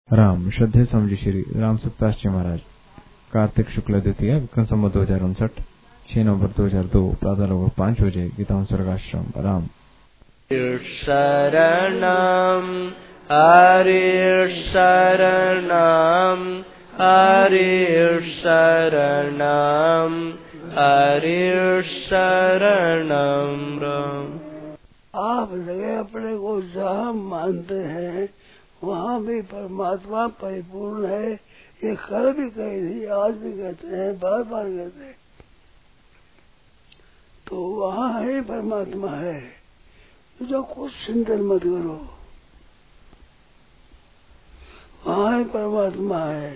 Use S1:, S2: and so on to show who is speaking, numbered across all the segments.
S1: राम श्रद्धे समझी श्री राम सत्ताश जी महाराज कार्तिक शुक्ल द्वितीय विक्रम संवत 2059 6 नवंबर 2002 प्रातः लगभग 5 बजे गीता स्वर्गाश्रम राम
S2: शरणम हरि शरणम हरि शरणम हरि शरणम राम।
S3: आप जगह अपने को जहाँ मानते हैं वहाँ भी परमात्मा परिपूर्ण है। ये कल भी कही थी, आज भी कहते हैं, बार बार कहते हैं। तो वहाँ ही परमात्मा है। जो कुछ चिंतन मत करो, वहाँ ही परमात्मा है।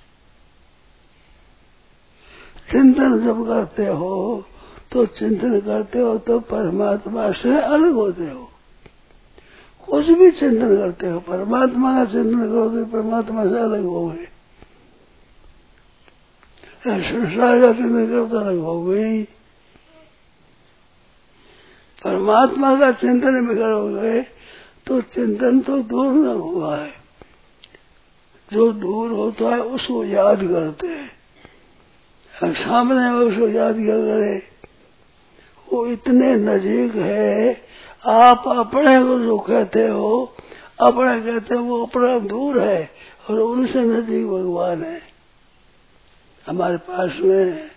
S3: चिंतन जब करते हो तो चिंतन करते हो तो परमात्मा से अलग होते हो। कुछ भी चिंतन करते हो, परमात्मा का चिंतन करो तो परमात्मा से अलग हो गए। संसार का चिंतन करते अलग हो गई। परमात्मा का चिंतन भी करोगे तो चिंतन तो दूर न हुआ है। जो दूर होता है उसको याद करते हैं। सामने उसको याद क्या करे? वो इतने नजीक है। आप अपने को जो कहते हो, अपने कहते हो, वो अपना दूर है और उनसे नजीक भगवान है हमारे पास में।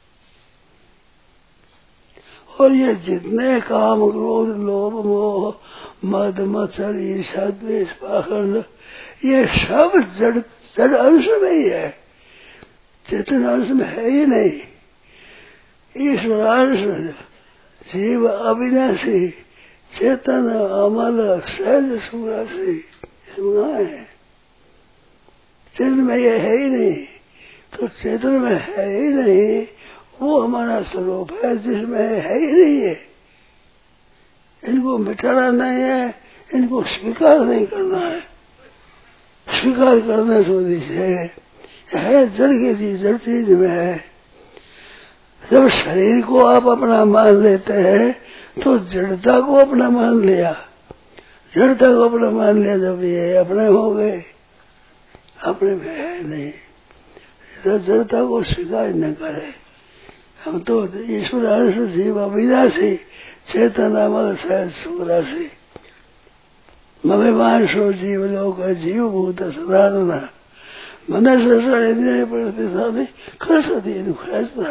S3: और ये जितने काम, क्रोध, लोभ, मोह, मद, मत्सर, ईर्ष्या, द्वेष, पाखंड, ये सब जड़ अंश में ही है, चेतन अंश में है ही नहीं। ईश्वरांश, जीव अविनाशी, चेतन अमल सहज सुराशि, सुना है। चेतन में ये है ही नहीं, तो चेतन में है ही नहीं, वो हमारा स्वरूप है जिसमें है ही नहीं है। इनको मिटाना नहीं है, इनको स्वीकार नहीं करना है। स्वीकार करने से है जड़ की चीज, जड़ चीज में है। जब शरीर को आप अपना मान लेते हैं तो जड़ता को अपना मान लिया। जड़ता को अपना मान लिया जब ये अपने हो गए, अपने में है नहीं। तो जड़ता को स्वीकार न करे। हम तो ईश्वर अंश, जीव अविनाशी, चेतन अमल सहज सुराशि, ममेवांशो जीवलोक जीवभूत सदानना मनुष्य इंद्रिय प्रतिष्ठा कर सकती खेचता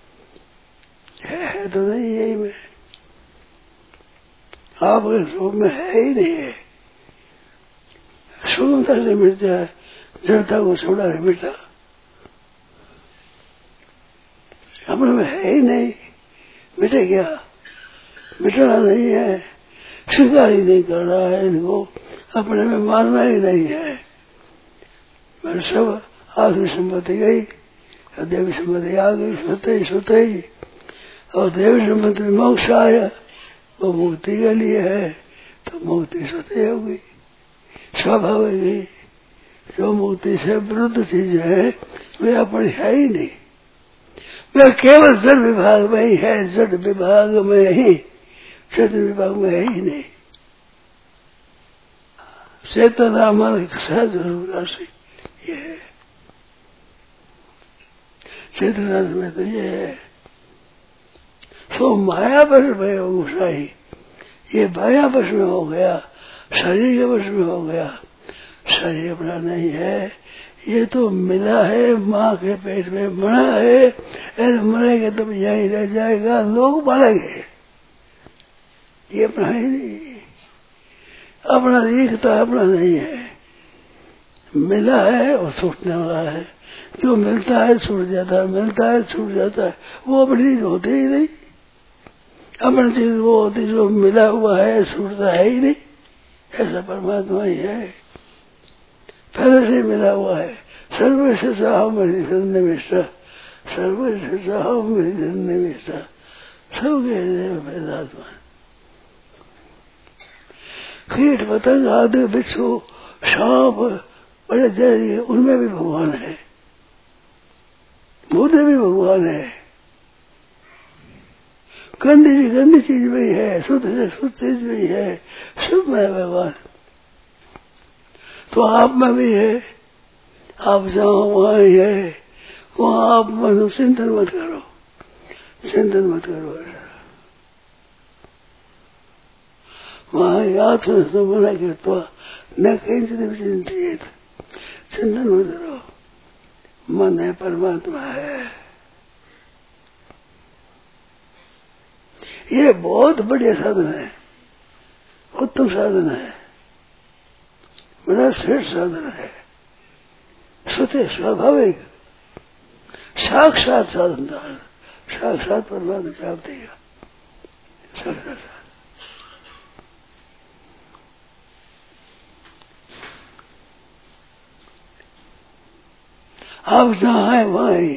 S3: है तो नहीं। यही में आपके स्वरूप में है ही नहीं है। शून्यता से मिट जाए, जड़ता को छोड़ा नहीं मिटा, अपने में है ही नहीं। मिटे क्या? मिटना नहीं है, स्वीकार ही नहीं करना है, इनको अपने में मानना ही नहीं है। मैं सब आत्म सम्मति गई, देवी सम्मति आ गई, स्वतः ही और देवी सम्मति में मोक्ष आया, वो मुक्ति के लिए है, तो मुक्ति स्वतः होगी, स्वाभाविक ही। जो मुक्ति से विरुद्ध चीज है वे अपनी है ही नहीं। वे केवल जड़ विभाग में ही है, जड़ विभाग में ही, जड़ विभाग में है ही नहीं। चेतना मन सहज राशि ये है। चेतना में तो ये है। तो माया वश में गुस्साई, ये माया वश में हो गया, शरीर के वश में हो गया। शरीर अपना नहीं है, ये तो मिला है, माँ के पेट में बना है, मरेंगे तो यहीं रह जाएगा, लोग मरेंगे। ये अपना ही नहीं, अपना दिखता अपना नहीं है। मिला है और छूटने वाला है। जो मिलता है छूट जाता है, मिलता है छूट जाता है, वो अपनी चीज होती ही नहीं। अपनी चीज वो होती जो मिला हुआ है, छूटता है ही नहीं। ऐसा परमात्मा ही है, पहले से मिला हुआ है। सर्वस्व साहब मेरी सन्निविष्टा, सर्वस्व साहब मेरी सन्निविष्टा, सबके वेदात्मा। कीट पतंग आदि बिच्छू सांप बड़े जहरीले, उनमें भी भगवान है। मुर्दे भी भगवान है। गंदी से गंदी चीज भी है, शुद्ध से शुद्ध चीज भी है, सब में भगवान। तो आप में भी है, आप जहाँ वहाँ ही है, वहाँ आप मन चिंतन मत करो, चिंतन मत करो। वहाँ याद से मना करता न कहीं चिंतित, चिंतन मत करो। मन है, परमात्मा है। ये बहुत बढ़िया साधन है, उत्तम साधन है, बड़ा श्रेष्ठ साधन है, स्वतः स्वाभाविक साक्षात साधन था, साक्षात परमात्मा प्राप्ति का साक्षात। आप जहाँ है वहाँ ही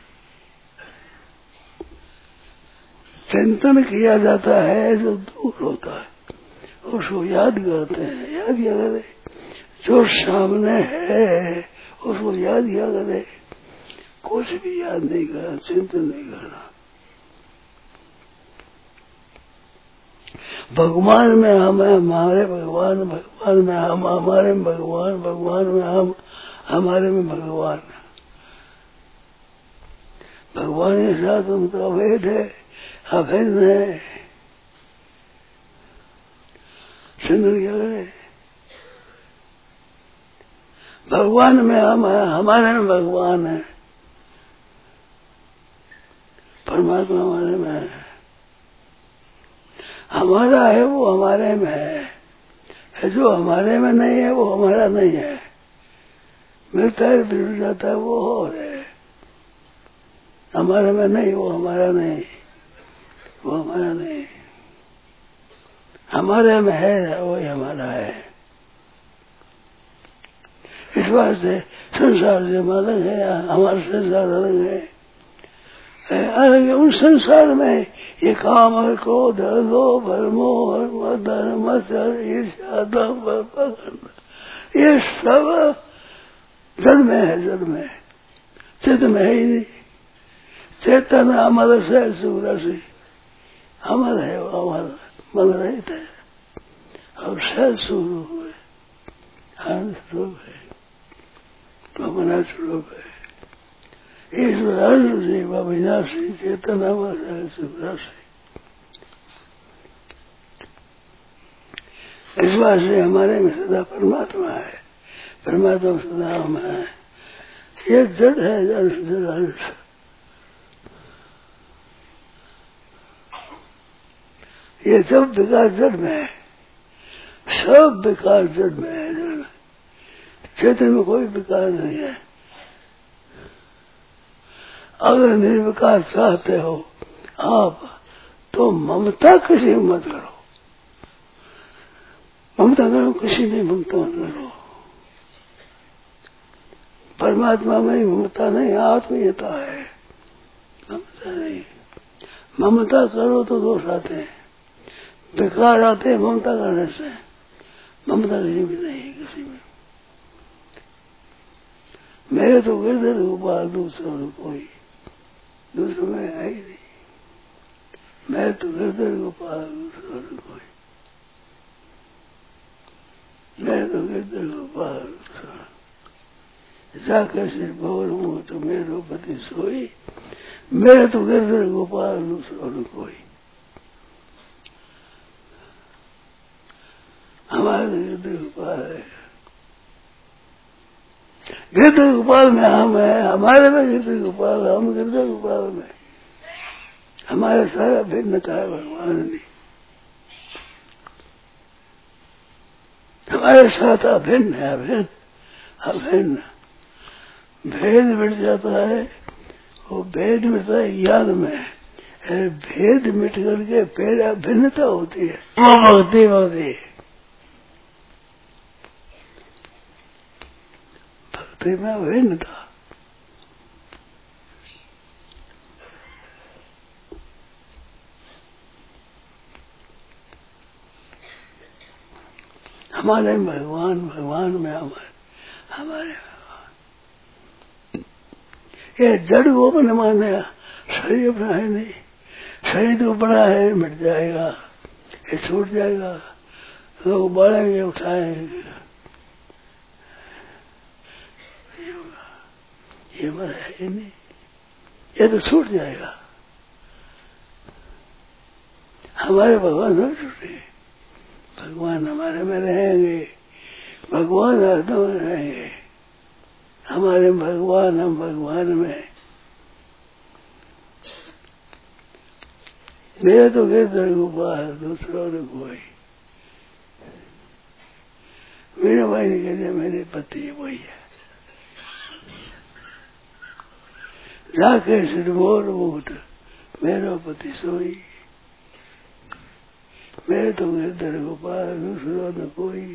S3: चिंतन किया जाता है, जो दूर होता है उसको याद करते हैं। याद किया करे, जो सामने है उसको याद किया करे, कुछ भी याद नहीं करना, चिंतन नहीं करना। भगवान में हम है, हमारे भगवान, भगवान में हम, हमारे में भगवान, भगवान में हम, हमारे में भगवान। भगवान के साथ उनका भेद है, अभिन्न है। चिंतन क्या करे, भगवान में हम है, हमारे में भगवान है, परमात्मा हमारे में है। हमारा है वो हमारे में है, जो हमारे में नहीं है वो हमारा नहीं है। मिलता है बिगड़ जाता है वो और है। हमारे में नहीं वो हमारा नहीं, वो हमारा नहीं। हमारे में है वही हमारा है। इस बात से संसार से अलग है, हमारा संसार अलग है। अलग उन संसार में ये काम और क्रोध, लोभ, मोह, मद, मत्सर, ईर्ष्या, दंभ, पाखंड, ये सब जड़ में है, जड़ में, चित्त में है ही नहीं। चेतन अमर से सुरसी, अमर है वो, अमर मन रहित है और सहज स्वरूप है, आनंद स्वरूप है, अपना स्वरूप है। ईश्वर जीव अविनाशी, चेतन अमर सहज सुरसी। इस बात से हमारे में सदा परमात्मा है, परमात्मा सदा हम है। ये जड़ है, जड़ अंश। ये सब विकार जड़ में है, सब विकार जड़ में है, जड़ में। चेतन में कोई विकार नहीं है। अगर निर्विकार चाहते हो आप, तो ममता किसी में मत करो, ममता करो किसी में ममता मत करो। परमात्मा में ममता नहीं, आत्मीयता है, ममता नहीं। ममता करो तो दोष आते हैं, विकार आते हैं ममता करने से। ममता किसी भी नहीं, किसी में। मेरे तो गिरधर गोपाल, दूसरों में कोई, दूसरों में है ही नहीं। मैं तो गिरधर गोपाल, दूसरों में कोई, मैं तो गिरधर गोपाल। जाकर सिर बोल हूँ तो मेरो पति सोई, मेरे तो गिरधर गोपाल, दूसरों में कोई। हमारे गिरधर गोपाल है, गिरधर गोपाल में हम है, हमारे में गिरधर गोपाल, हम गिरधर गोपाल में। हमारे सारा भिन्नता है भगवान ने, हमारे साथ अभिन्न है, अभिन्न अभिन्न। भेद मिट जाता है, वो भेद मिटता है ज्ञान में। भेद मिट करके फिर अभिन्नता होती है, भक्ति होती है। भक्ति में अभिन्नता। हमारे भगवान, भगवान में हमारे भगवान। ये जड़ को अपने माने, शरीर अपना है नहीं। शरीर तो बड़ा है, मिट जाएगा, ये छूट जाएगा, लोग बढ़ेंगे, उठाएंगे। नहीं होगा, ये हमारा है ही नहीं, ये तो छूट जाएगा। हमारे भगवान नहीं छूटे, भगवान हमारे में रहेंगे, भगवान हरदम रहेंगे, हमारे भगवान, हम भगवान में। मेरे तो गिरधर गोपाल, दूसरों ने कोई। मेरे भाई ने कह दिया मेरे पति वही है, जाके सिरमोर मुकुट मेरा पति सोई। मेरे तो गिरधर गोपाल, दूसरों ने कोई,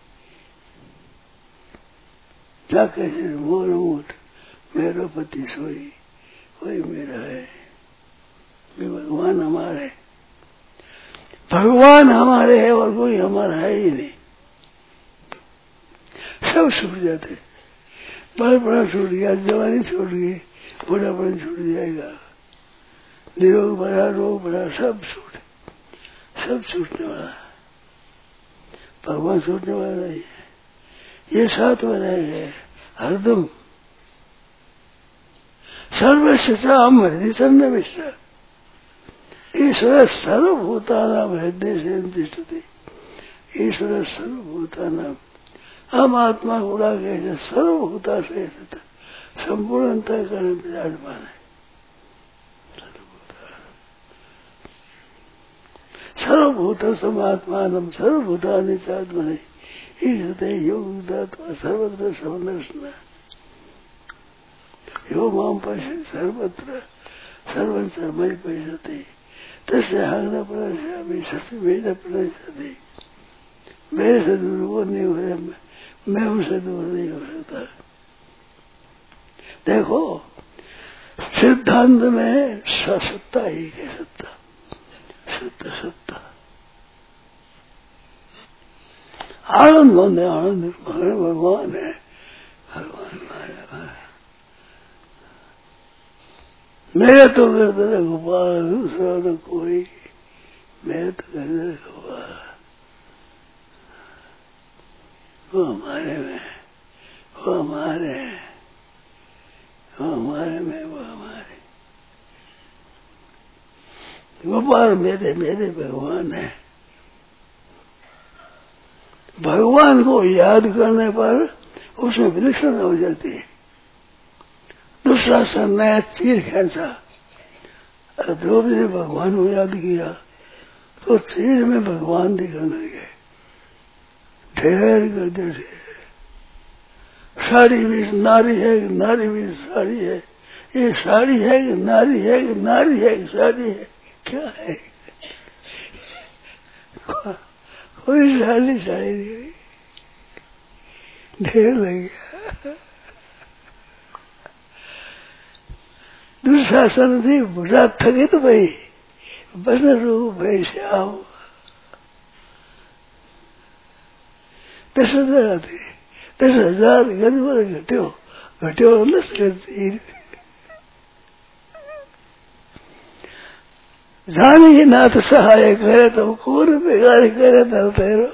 S3: जाके सिरमोर मुकुट मेरा पति सोई, वही मेरा है। ये भगवान हमारे, भगवान हमारे है और कोई हमारा है ही नहीं। सब छूट जाते, बड़ा छूट गया, जवानी छूट गई, बुढ़ापन छूट जाएगा, निरोग भरा, रोग भरा, सब छूटने वाला। भगवान छूटने वाला नहीं है, ये साथ में रहेंगे हरदम। सर्वस्य चाहम हृदय सन्निविष्ट ईश्वर सर्वभूतानां हृदय तिष्ठति। ईश्वर सर्वभूतानां, हम आत्मा गुणा के सर्वभूता से संपूर्ण अंतःकरण विराजमान है। सर्वभूत समात्मानम सर्वभूतानि चात्मनि ईश्वते योगितात्मा सर्वत्र समदर्शन यो माम पश्यति सर्वत्र सर्वं सर्वमयि पश्यति तस्य अहं न प्रणश्यामि सत्यमेव न प्रणश्यति। मेरे से दूर वो नहीं हो रहा, मैं उनसे दूर नहीं हो सकता। देखो सिद्धांत में सत्ता ही है, सत्ता शुद्ध सत्ता, आनंद बंदे आनंद भगवान है, भगवान माया। मेरे तो गिरधर गोपाल, दूसरा न कोई, मेरे तो गिरधर गोपाल, वो हमारे में, वो हमारे हैं, वो हमारे में, वो हमारे। गोपाल मेरे मेरे भगवान है। भगवान को याद करने पर उसमें विलक्षण हो जाती है। दुशासन नया तीर खींचा, द्रौपदी ने भगवान को याद किया तो तीर में भगवान दिखने लगे, ढेर कर दे ढेर। साड़ी भी नारी है, नारी भी साड़ी है, ये साड़ी है कि नारी है कि नारी है कि साड़ी है, क्या है? कोई साड़ी साड़ी नहीं, ढेर लग गया। दुशासन थी बुरा थके तो भाई बस रूप भाई श्याम 10,000 थे, 10,000 घट्यो घट्यो जानी नाथ सहाय करे तो कौन बेगारी करे तो तेरो,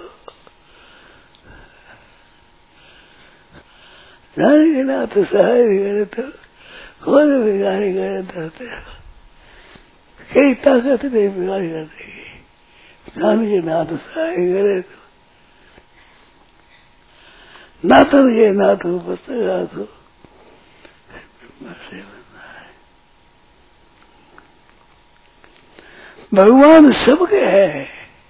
S3: जानी नाथ सहाय करे तो कौन बेगारी करे तो तेरो। कई ताकत नहीं बेगारी कर देगी, जानी नाथ सहाय करे तो नाथन के नाथ हो पुस्तक हो भगवान सबके है।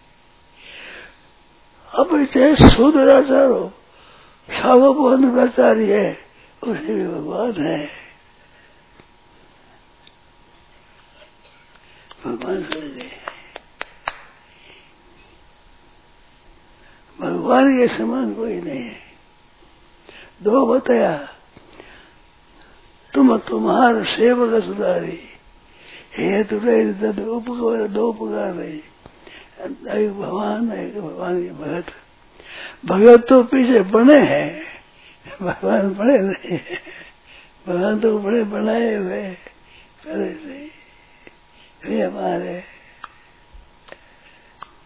S3: अब चाहे शूद्राचार हो, सावधाचार्य है, उसे भी भगवान है। भगवान समझे, भगवान के समान कोई नहीं है। दो बताया, तुम तुम्हार सेवक सुधारी हे तुझे दो उपकार नहीं। एक भगवान है, भगवान के भगत, भगत तो पीछे बने हैं, भगवान बड़े नहीं है। भगवान तो बड़े बनाए हुए पहले से वे हमारे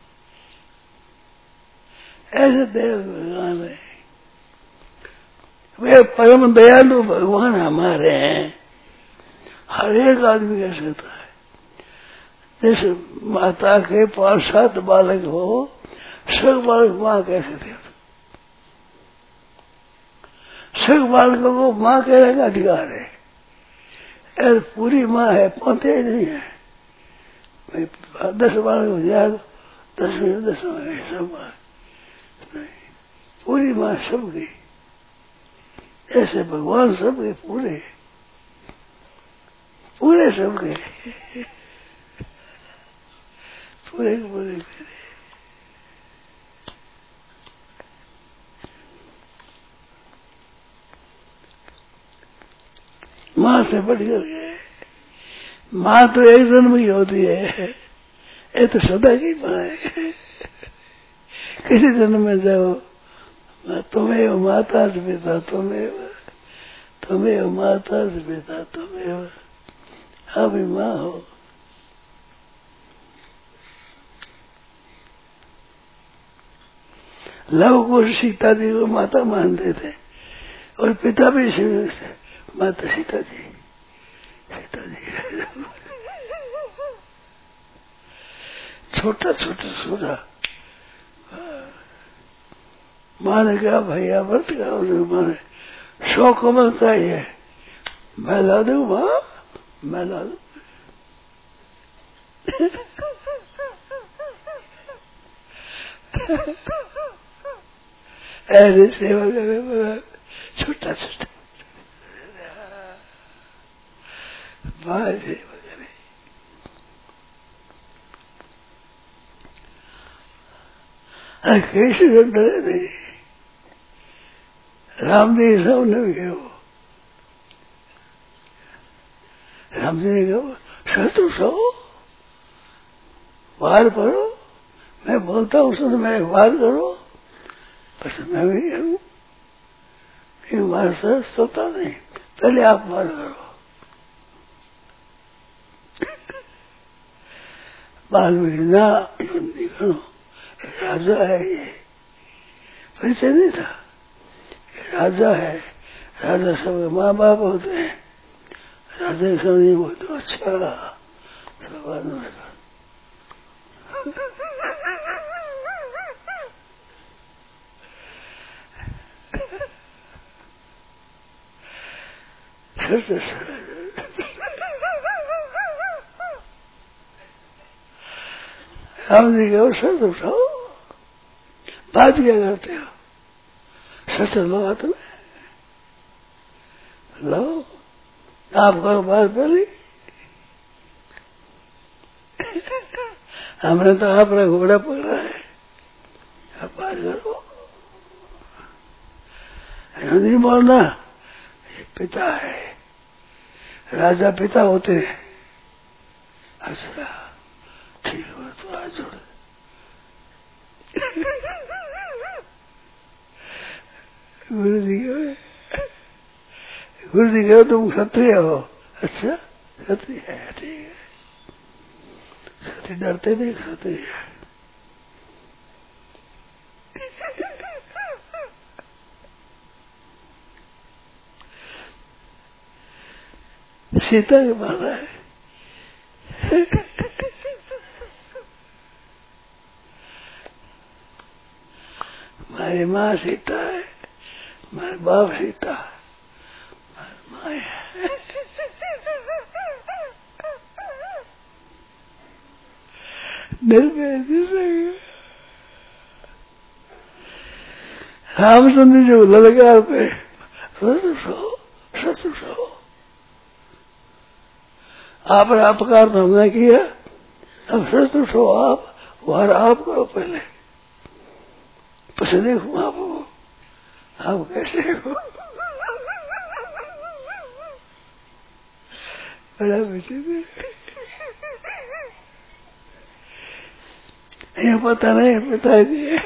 S3: ऐसे देव भगवान है। वे परम दयालु भगवान हमारे हैं, हर एक आदमी कह सकता है। जैसे माता के 5-7 बालक हो, सब बालक माँ कह सकते हैं। सब बालकों को माँ कहने का अधिकार है। अरे पूरी माँ है, पौते नहीं है। 10 बालक हो जाए 10 में 10 सब नहीं, पूरी माँ सबकी। ऐसे भगवान सबके पूरे पूरे सबके पूरे पूरे। माँ से बढ़कर के, माँ तो एक जन्म की होती है, ये तो सदा की माँ है। किसी जन्म में जाओ, तुम्हें माता से पिता तुम्हें माता से पिता तुम्हें, हाँ भी माँ हो। लव को सीता जी को माता मानते थे और पिता भी माता सीता जी छोटा माँ ने कहा भैया मत कहा, माने 100 कमल चाहिए, मैं ला दूं माँ, मैं ला दूं। ऐसे सेवा करे छोटा माँ सेवा करे। कैसे डरे नहीं, रामदेव साहब ने भी कहो, रामदेव ने कहो शत्रु सो वार करो, मैं बोलता हूँ सुन, मैं वार करो, बस मैं भी करूँ, मार सोता नहीं, पहले आप वार करो। वाल्मीकि ना नहीं करो, राजा है ये, परिचय नहीं था, राजा है, राजा सब माँ बाप होते हैं, राजा समझे वो तो अच्छा हम जी कहो सच उठाओ, बात क्या करते हो, सच लो हाथ में लो, आप करो बात पहले, हमने तो आपका घोड़ा पकड़ा है, आप बात करो। नहीं बोलना, ये पिता है, राजा पिता होते हैं। अच्छा ठीक है, तो आज जोड़ गुरु जी कहो तुम क्षत्रिय हो, अच्छा क्षत्रिय है, ठीक है, क्षत्रिय डरते नहीं, क्षत्रिय है। सीता के माना है, हमारी माँ सीता है, हमारे बाप सीता है, हमारी माँ है। रामचंद्र जो ललकार पे सो आपने अपकार तो हमने किया, अब शत्रु सो आप, वार आप करो पहले, पसंद देखो आप कैसे हो। बड़ा बेटे ये पता नहीं, पिताजी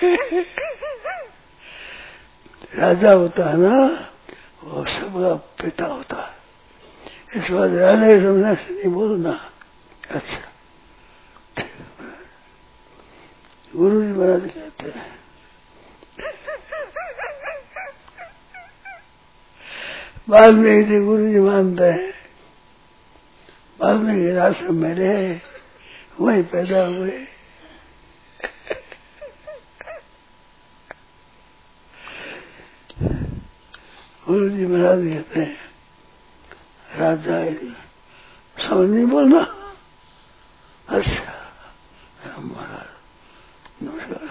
S3: राजा होता है ना, वो सबका पिता होता है, इस बात राजा समझना से नहीं बोलना। अच्छा गुरु जी महाराज कहते हैं वाल्मीकि जी गुरु जी मानते हैं, वाल्मीकि आश्रम में रहे, वहीं पैदा हुए। गुरु जी महाराज कहते हैं, राजा समझ नहीं बोलना। अच्छा महाराज नमस्कार।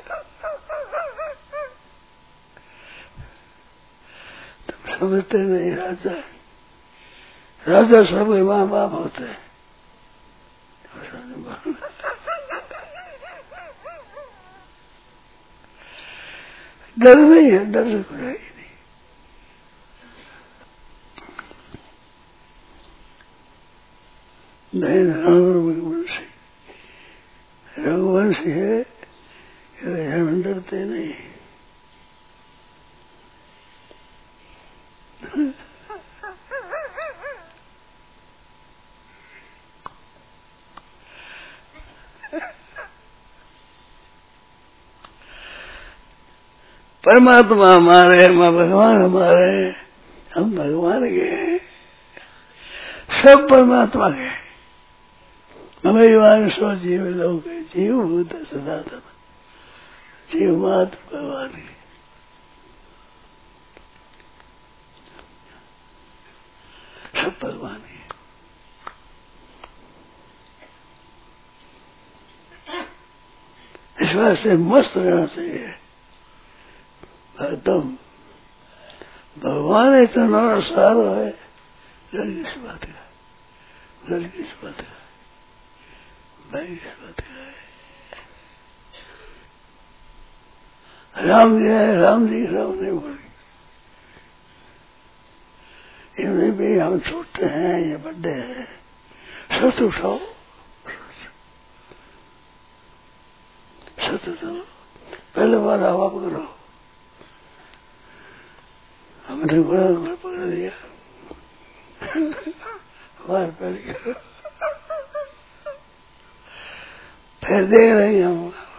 S3: तुम समझते नहीं, राजा राजा सबके माँ बाप होते हैं। डर नहीं है, डर से कुछ है ही नहीं। नहीं रघुवंशी रघुवंशी है, हम डरते नहीं। परमात्मा हमारे, माँ भगवान हमारे, हम भगवान के हैं, सब परमात्मा के। भगवान सो जीव लोग, जीव भूत सनातन, जीव मात्र भगवान की। सब भगवान की। इस बात से मस्त रहना चाहिए। एकदम भगवान इतना सारा है, डर किस बात का, डर किस बात का, भाई किस बात का है। राम जी है, राम जी राम नहीं बोली। इनमें भी हम छोटे हैं, ये बड़े हैं, सच उठाओ, सच तो पहले बार हवा पकड़ो। हमने घोड़ा पकड़ दिया, बार पहले फिर देख रही हम,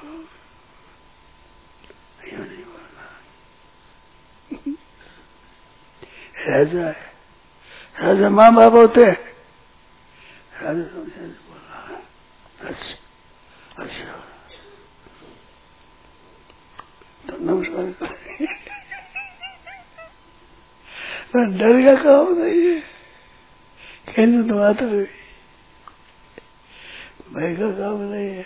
S3: नहीं बोलना। राजा है, राजा माँ बाप होते हैं, राजा बोलना। अच्छा अच्छा तो नमस्कार करेंगे। डर का काम नहीं है, कहने तो आता है, भय का काम नहीं है।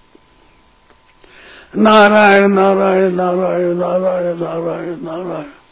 S3: नारायण नारायण नारायण नारायण नारायण नारायण।